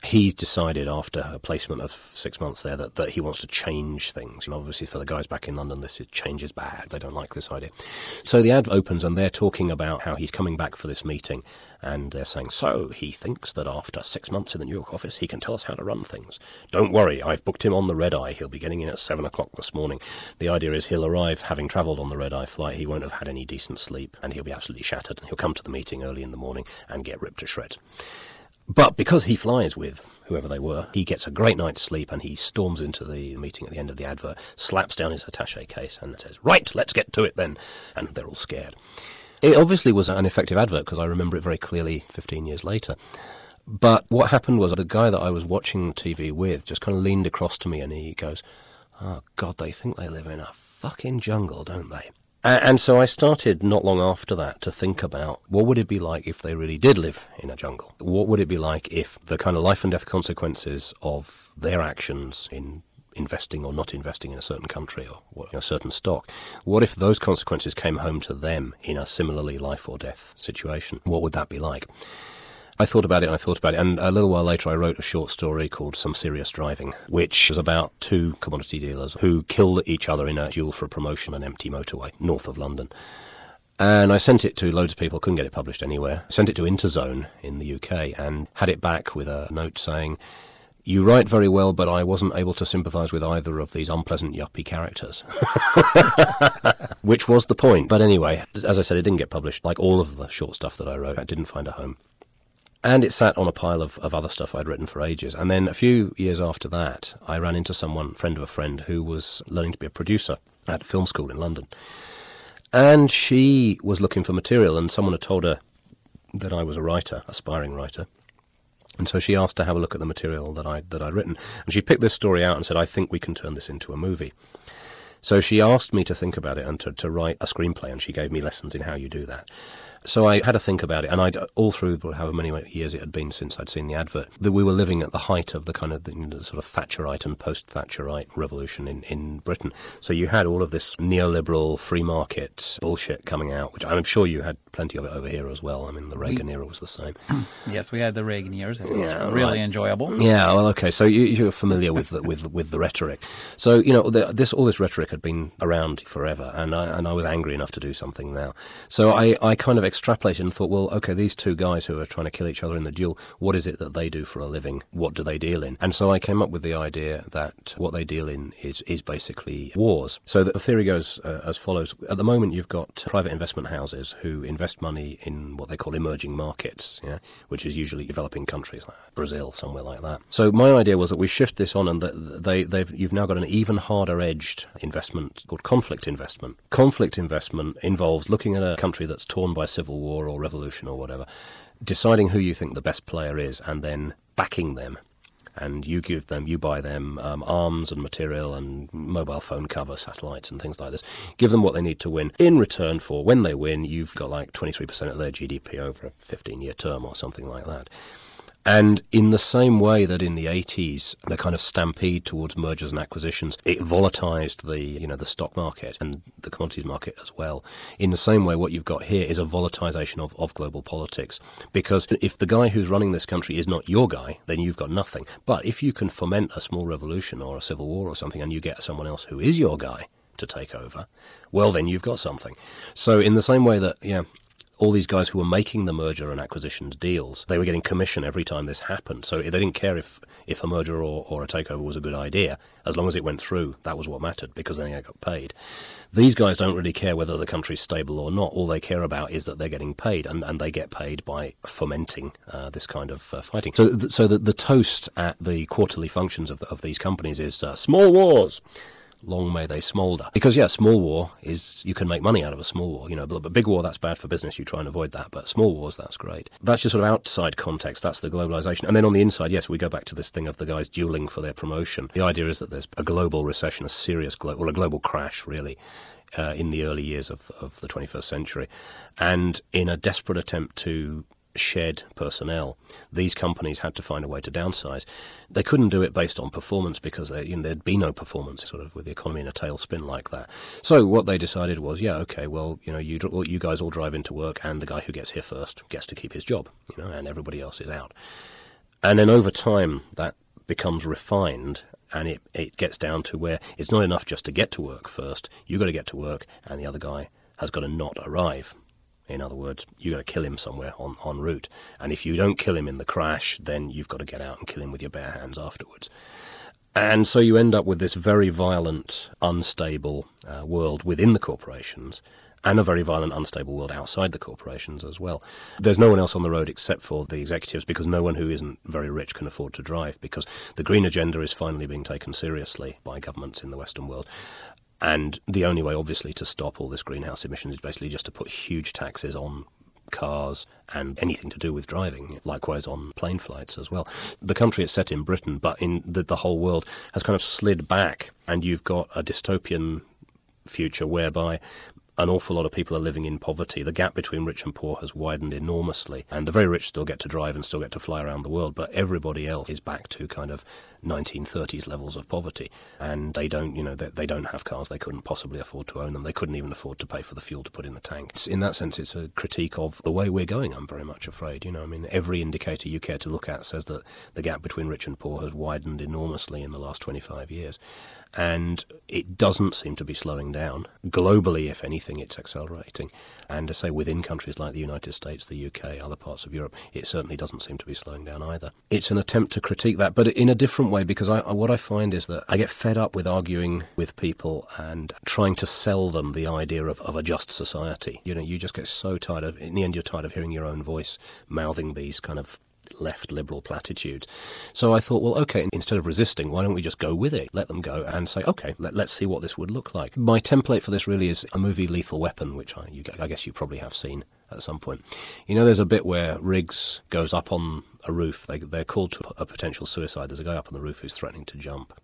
He's decided after a placement of six months there that, that he wants to change things. And obviously for the guys back in London, this is, change is bad. They don't like this idea. So the ad opens and they're talking about how he's coming back for this meeting. And they're saying, so he thinks that after six months in the New York office, he can tell us how to run things. Don't worry, I've booked him on the red-eye. He'll be getting in at seven o'clock this morning. The idea is he'll arrive having travelled on the red-eye flight. He won't have had any decent sleep and he'll be absolutely shattered. And he'll come to the meeting early in the morning and get ripped to shreds. But because he flies with whoever they were, he gets a great night's sleep and he storms into the meeting at the end of the advert, slaps down his attaché case and says, right, let's get to it then. And they're all scared. It obviously was an effective advert because I remember it very clearly fifteen years later. But what happened was the guy that I was watching T V with just kind of leaned across to me and he goes, oh, God, they think they live in a fucking jungle, don't they? And so I started not long after that to think about what would it be like if they really did live in a jungle? What would it be like if the kind of life and death consequences of their actions in investing or not investing in a certain country or a certain stock, what if those consequences came home to them in a similarly life or death situation? What would that be like? I thought about it and I thought about it, and a little while later I wrote a short story called Some Serious Driving, which was about two commodity dealers who killed each other in a duel for promotion on an empty motorway north of London. And I sent it to loads of people, couldn't get it published anywhere. Sent it to Interzone in the U K and had it back with a note saying, you write very well, but I wasn't able to sympathise with either of these unpleasant yuppie characters. Which was the point. But anyway, as I said, it didn't get published. Like all of the short stuff that I wrote, it didn't find a home. And it sat on a pile of, of other stuff I'd written for ages. And then a few years after that, I ran into someone, friend of a friend, who was learning to be a producer at film school in London. And she was looking for material, and someone had told her that I was a writer, aspiring writer. And so she asked to have a look at the material that, I, that I'd written. And she picked this story out and said, I think we can turn this into a movie. So she asked me to think about it and to, to write a screenplay, and she gave me lessons in how you do that. So I had to think about it, and I'd, all through however many years it had been since I'd seen the advert, that we were living at the height of the kind of the, you know, sort of Thatcherite and post-Thatcherite revolution in, in Britain. So you had all of this neoliberal free market bullshit coming out, which I'm sure you had plenty of it over here as well. I mean, the Reagan we, era was the same. Yes, we had the Reagan years. It was yeah, really right. enjoyable. Yeah, well, okay. So you, you're familiar with the, with with the rhetoric. So you know, the, this all this rhetoric had been around forever, and I and I was angry enough to do something now. So I, I kind of extrapolated and thought, well, okay, these two guys who are trying to kill each other in the duel, what is it that they do for a living? What do they deal in? And so I came up with the idea that what they deal in is is basically wars. So the theory goes uh, as follows. At the moment, you've got private investment houses who invest money in what they call emerging markets, yeah, which is usually developing countries like Brazil, somewhere like that. So my idea was that we shift this on, and that they, they've you've now got an even harder-edged investment called conflict investment. Conflict investment involves looking at a country that's torn by civil war or revolution or whatever, deciding who you think the best player is, and then backing them. And you give them, you buy them um, arms and material and mobile phone cover, satellites and things like this. Give them what they need to win. In return for, when they win, you've got like twenty-three percent of their G D P over a fifteen-year term or something like that. And in the same way that in the eighties, the kind of stampede towards mergers and acquisitions, it volatilized the, you know, the stock market and the commodities market as well. In the same way, what you've got here is a volatilization of, of global politics. Because if the guy who's running this country is not your guy, then you've got nothing. But if you can foment a small revolution or a civil war or something, and you get someone else who is your guy to take over, well, then you've got something. So in the same way that, yeah, all these guys who were making the merger and acquisitions deals, they were getting commission every time this happened. So they didn't care if, if a merger or, or a takeover was a good idea. As long as it went through, that was what mattered, because then they got paid. These guys don't really care whether the country's stable or not. All they care about is that they're getting paid, and, and they get paid by fomenting uh, this kind of uh, fighting. So th- so the, the toast at the quarterly functions of, the, of these companies is uh, small wars. Long may they smoulder. Because, yeah, small war is, you can make money out of a small war, you know, but, but big war, that's bad for business, you try and avoid that, but small wars, that's great. That's just sort of outside context, that's the globalization. And then on the inside, yes, we go back to this thing of the guys dueling for their promotion. The idea is that there's a global recession, a serious global, well, a global crash, really, uh, in the early years of, of the twenty-first century. And in a desperate attempt to shed personnel, these companies had to find a way to downsize. They couldn't do it based on performance because they, you know, there'd be no performance sort of with the economy in a tailspin like that. So what they decided was, yeah, okay, well, you know, you you guys all drive into work, and the guy who gets here first gets to keep his job, you know, and everybody else is out. And then over time, that becomes refined, and it, it gets down to where it's not enough just to get to work first. You've got to get to work, and the other guy has got to not arrive. In other words, you've got to kill him somewhere on, en route. And if you don't kill him in the crash, then you've got to get out and kill him with your bare hands afterwards. And so you end up with this very violent, unstable uh, world within the corporations, and a very violent, unstable world outside the corporations as well. There's no one else on the road except for the executives, because no one who isn't very rich can afford to drive, because the green agenda is finally being taken seriously by governments in the Western world. And the only way, obviously, to stop all this greenhouse emissions is basically just to put huge taxes on cars and anything to do with driving, likewise on plane flights as well. The country is set in Britain, but in the, the whole world has kind of slid back, and you've got a dystopian future whereby an awful lot of people are living in poverty. The gap between rich and poor has widened enormously, and the very rich still get to drive and still get to fly around the world, but everybody else is back to kind of nineteen thirties levels of poverty, and they don't, you know, they, they don't have cars. They couldn't possibly afford to own them. They couldn't even afford to pay for the fuel to put in the tank. It's, in that sense, it's a critique of the way we're going, I'm very much afraid. You know, I mean, every indicator you care to look at says that the gap between rich and poor has widened enormously in the last twenty-five years. And it doesn't seem to be slowing down. Globally, if anything, it's accelerating. And to say within countries like the United States, the U K, other parts of Europe, it certainly doesn't seem to be slowing down either. It's an attempt to critique that, but in a different way, because I, what I find is that I get fed up with arguing with people and trying to sell them the idea of, of a just society. You know, you just get so tired of, in the end, you're tired of hearing your own voice mouthing these kind of left liberal platitudes. So I thought, well, okay, instead of resisting, why don't we just go with it? Let them go and say, okay, let, let's see what this would look like. My template for this really is a movie, Lethal Weapon, which I, you, I guess you probably have seen at some point. You know, there's a bit where Riggs goes up on a roof. They, they're called to a potential suicide. There's a guy up on the roof who's threatening to jump.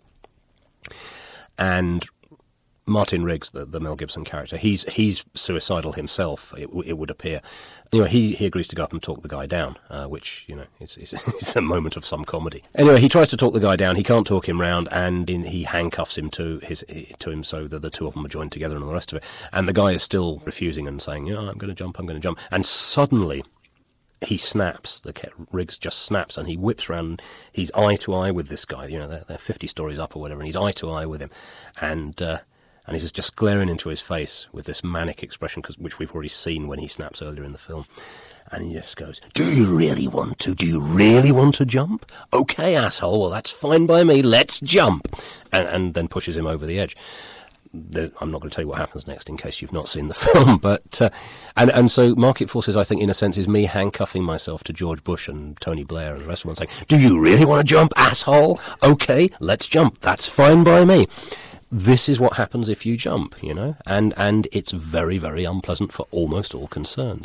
And Martin Riggs, the, the Mel Gibson character, he's he's suicidal himself, it, it would appear. Anyway, he, he agrees to go up and talk the guy down, uh, which, you know, is, is, is a moment of some comedy. Anyway, he tries to talk the guy down, he can't talk him round, and in, he handcuffs him to his to him so that the two of them are joined together and all the rest of it. And the guy is still refusing and saying, yeah, I'm going to jump, I'm going to jump. And suddenly he snaps, the Riggs just snaps, and he whips round, he's eye to eye with this guy, you know, they're, they're fifty stories up or whatever, and he's eye to eye with him. And... Uh, And he's just glaring into his face with this manic expression, cause, which we've already seen when he snaps earlier in the film. And he just goes, do you really want to? Do you really want to jump? Okay, asshole, well, that's fine by me. Let's jump. And, and then pushes him over the edge. The, I'm not going to tell you what happens next in case you've not seen the film. but uh, and, and so Market Forces, I think, in a sense, is me handcuffing myself to George Bush and Tony Blair and the rest of them saying, do you really want to jump, asshole? Okay, let's jump. That's fine by me. This is what happens if you jump, you know, and, and it's very, very unpleasant for almost all concerned.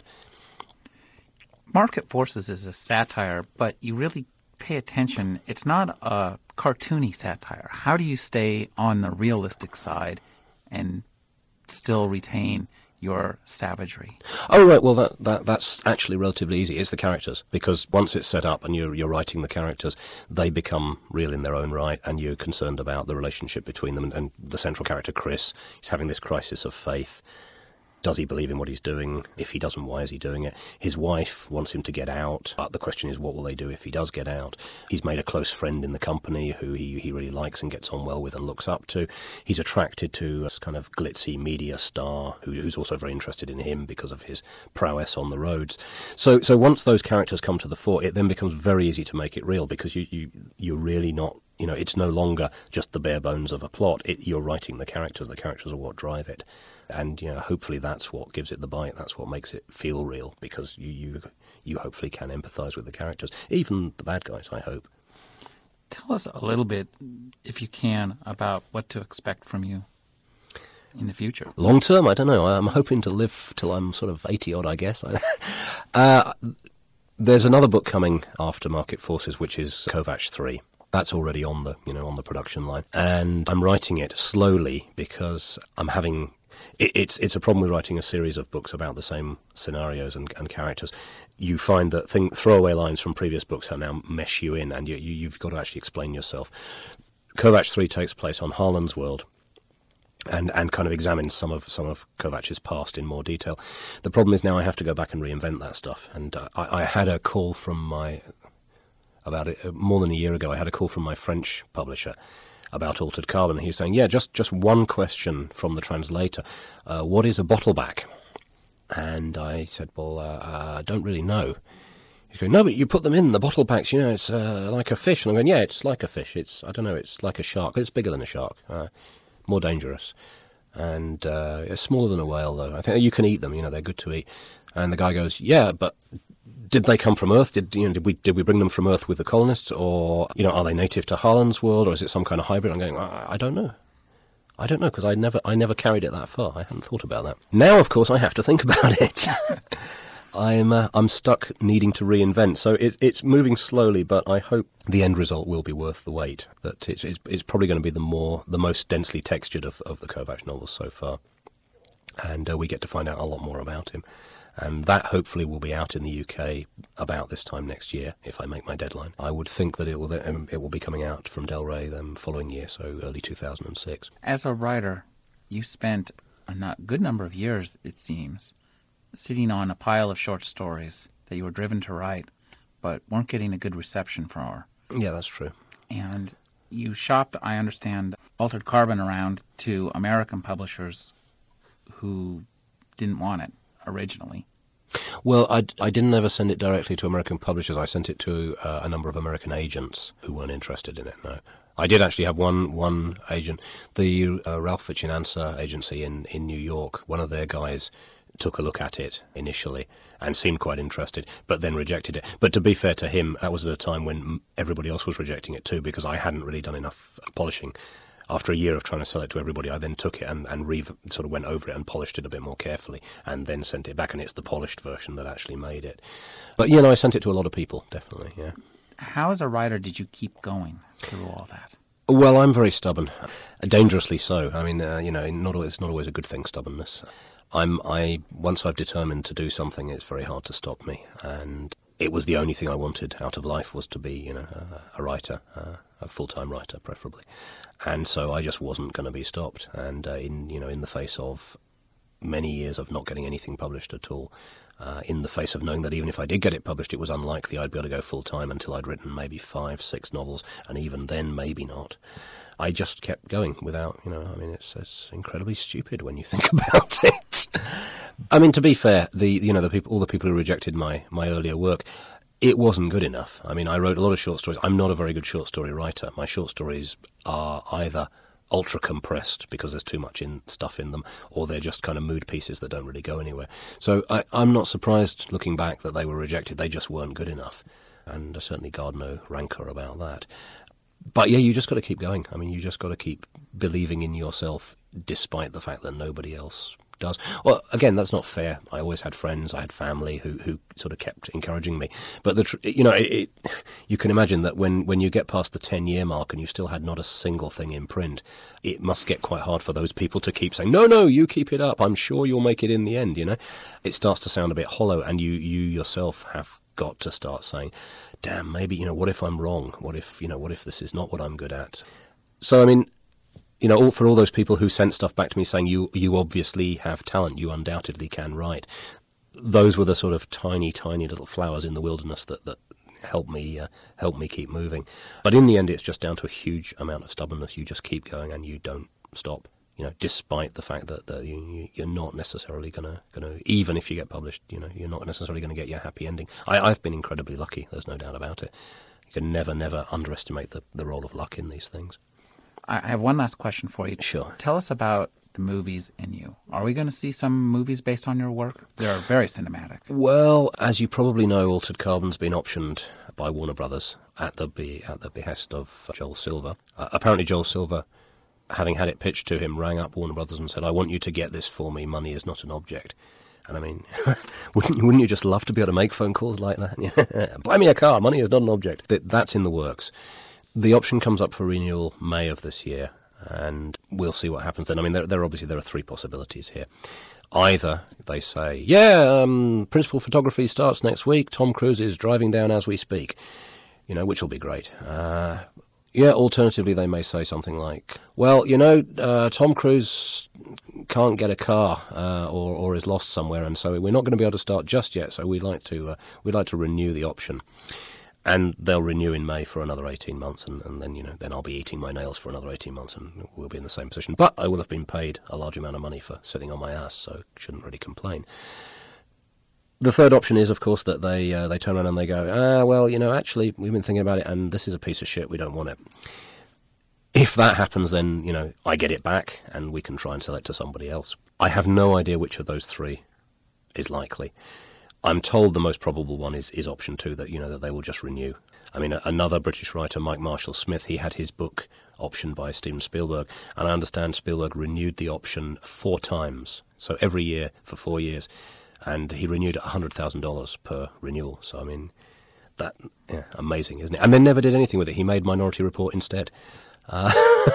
Market Forces is a satire, but you really pay attention. It's not a cartoony satire. How do you stay on the realistic side and still retain your savagery? Oh, right, well, that, that that's actually relatively easy. It's the characters, because once it's set up and you're, you're writing the characters, they become real in their own right, and you're concerned about the relationship between them. And, and the central character, Chris, is having this crisis of faith. Does he believe in what he's doing? If he doesn't, why is he doing it? His wife wants him to get out, but the question is, what will they do if he does get out? He's made a close friend in the company who he, he really likes and gets on well with and looks up to. He's attracted to a kind of glitzy media star who, who's also very interested in him because of his prowess on the roads. So so once those characters come to the fore, it then becomes very easy to make it real, because you, you, you're really not, you know, it's no longer just the bare bones of a plot. It, you're writing the characters. The characters are what drive it. And, you know, hopefully that's what gives it the bite. That's what makes it feel real, because you, you you hopefully can empathise with the characters, even the bad guys, I hope. Tell us a little bit, if you can, about what to expect from you in the future. Long term, I don't know. I'm hoping to live till I'm sort of eighty odd, I guess. uh, there's another book coming after Market Forces, which is Kovacs three. That's already on the, you know, on the production line, and I'm writing it slowly because I'm having. It's it's a problem with writing a series of books about the same scenarios and, and characters. You find that thing, throwaway lines from previous books are now mesh you in, and you, you, you've got to actually explain yourself. Kovacs three takes place on Harlan's world, and, and kind of examines some of some of Kovacs' past in more detail. The problem is now I have to go back and reinvent that stuff. And uh, I, I had a call from my about it more than a year ago. I had a call from my French publisher about Altered Carbon. He was saying, yeah, just, just one question from the translator. Uh, what is a bottleback? And I said, well, uh, I don't really know. He's going, no, but you put them in the bottlebacks, you know, it's uh, like a fish. And I'm going, yeah, it's like a fish. It's, I don't know, it's like a shark. It's bigger than a shark, uh, more dangerous. And uh, it's smaller than a whale, though. I think you can eat them, you know, they're good to eat. And the guy goes, yeah, but did they come from Earth? Did you know? Did we did we bring them from Earth with the colonists, or you know, are they native to Harlan's world, or is it some kind of hybrid? I'm going, I, I don't know. I don't know because I never I never carried it that far. I hadn't thought about that. Now, of course, I have to think about it. I'm uh, I'm stuck needing to reinvent. So it, it's moving slowly, but I hope the end result will be worth the wait. That it's it's, it's probably going to be the more the most densely textured of, of the Kovacs novels so far, and uh, we get to find out a lot more about him. And that hopefully will be out in the U K about this time next year, if I make my deadline. I would think that it will um, it will be coming out from Del Rey the following year, so early two thousand six. As a writer, you spent a not good number of years, it seems, sitting on a pile of short stories that you were driven to write, but weren't getting a good reception for. Yeah, that's true. And you shopped, I understand, Altered Carbon around to American publishers who didn't want it originally. Well, I, I didn't ever send it directly to American publishers. I sent it to uh, a number of American agents who weren't interested in it, no. I did actually have one one agent, the uh, Ralph Ficcinanza agency in, in New York. One of their guys took a look at it initially and seemed quite interested, but then rejected it. But to be fair to him, that was at a time when everybody else was rejecting it too, because I hadn't really done enough polishing. After a year of trying to sell it to everybody, I then took it and, and re- sort of went over it and polished it a bit more carefully and then sent it back, and it's the polished version that actually made it. But, you know, I sent it to a lot of people, definitely, yeah. How, as a writer, did you keep going through all that? Well, I'm very stubborn, dangerously so. I mean, uh, you know, not always, it's not always a good thing, stubbornness. I'm, I once I've determined to do something, it's very hard to stop me, and it was the only thing I wanted out of life was to be, you know, a, a writer, uh, a full-time writer, preferably. And so I just wasn't going to be stopped. And uh, in you know, in the face of many years of not getting anything published at all, uh, in the face of knowing that even if I did get it published, it was unlikely I'd be able to go full time until I'd written maybe five, six novels, and even then, maybe not. I just kept going without, you know, I mean, it's, it's incredibly stupid when you think about it. I mean, to be fair, the you know the people, all the people who rejected my my earlier work. It wasn't good enough. I mean, I wrote a lot of short stories. I'm not a very good short story writer. My short stories are either ultra compressed because there's too much in stuff in them, or they're just kind of mood pieces that don't really go anywhere. So I, I'm not surprised, looking back, that they were rejected. They just weren't good enough. And I certainly guard no rancour about that. But yeah, you just got to keep going. I mean, you just got to keep believing in yourself despite the fact that nobody else does. Well, again, that's not fair. I always had friends, I had family who, who sort of kept encouraging me. But, the tr- you know, it, it, you can imagine that when, when you get past the ten-year mark and you still had not a single thing in print, it must get quite hard for those people to keep saying, no, no, you keep it up. I'm sure you'll make it in the end, you know. It starts to sound a bit hollow, and you, you yourself have got to start saying, damn, maybe, you know, what if I'm wrong? What if, you know, what if this is not what I'm good at? So, I mean, you know, all, for all those people who sent stuff back to me saying, you you obviously have talent, you undoubtedly can write, those were the sort of tiny, tiny little flowers in the wilderness that, that helped me uh, help me keep moving. But in the end, it's just down to a huge amount of stubbornness. You just keep going and you don't stop, you know, despite the fact that, that you, you're not necessarily going to, gonna, even if you get published, you know, you're not necessarily going to get your happy ending. I, I've been incredibly lucky, there's no doubt about it. You can never, never underestimate the, the role of luck in these things. I have one last question for you. Sure. Tell us about the movies in you. Are we going to see some movies based on your work? They're very cinematic. Well, as you probably know, Altered Carbon's been optioned by Warner Brothers at the be- at the behest of Joel Silver. Uh, apparently, Joel Silver, having had it pitched to him, rang up Warner Brothers and said, "I want you to get this for me. Money is not an object." And I mean, wouldn't wouldn't you just love to be able to make phone calls like that? Buy me a car. Money is not an object. That, that's in the works. The option comes up for renewal May of this year, and we'll see what happens then. I mean, there, there obviously there are three possibilities here. Either they say, yeah, um, principal photography starts next week, Tom Cruise is driving down as we speak, you know, which will be great. Uh, yeah, alternatively, they may say something like, well, you know, uh, Tom Cruise can't get a car uh, or, or is lost somewhere, and so we're not going to be able to start just yet, so we'd like to, uh, we'd like to renew the option. And they'll renew in May for another eighteen months, and, and then, you know, then I'll be eating my nails for another eighteen months, and we'll be in the same position. But I will have been paid a large amount of money for sitting on my ass, so shouldn't really complain. The third option is, of course, that they uh, they turn around and they go, ah, well, you know, actually, we've been thinking about it, and this is a piece of shit, we don't want it. If that happens, then, you know, I get it back, and we can try and sell it to somebody else. I have no idea which of those three is likely. I'm told the most probable one is, is option two, that, you know, that they will just renew. I mean, another British writer, Mike Marshall-Smith, he had his book optioned by Steven Spielberg, and I understand Spielberg renewed the option four times, so every year for four years, and he renewed at one hundred thousand dollars per renewal. So, I mean, that, yeah, amazing, isn't it? And they never did anything with it. He made Minority Report instead. Uh,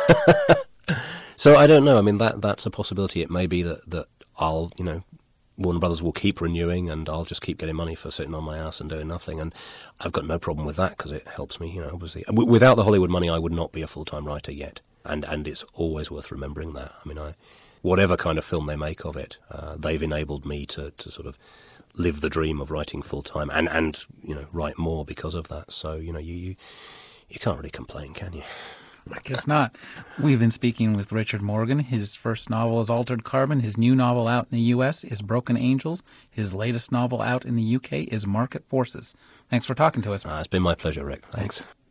so I don't know. I mean, that that's a possibility. It may be that, that I'll, you know, Warner Brothers will keep renewing, and I'll just keep getting money for sitting on my ass and doing nothing. And I've got no problem with that, because it helps me, you know, obviously. W- without the Hollywood money, I would not be a full-time writer yet. And and it's always worth remembering that. I mean, I, whatever kind of film they make of it, uh, they've enabled me to, to sort of live the dream of writing full-time and, and, you know, write more because of that. So, you know, you, you, you can't really complain, can you? I guess not. We've been speaking with Richard Morgan. His first novel is Altered Carbon. His new novel out in the U S is Broken Angels. His latest novel out in the U K is Market Forces. Thanks for talking to us. Uh, it's been my pleasure, Rick. Thanks. Thanks.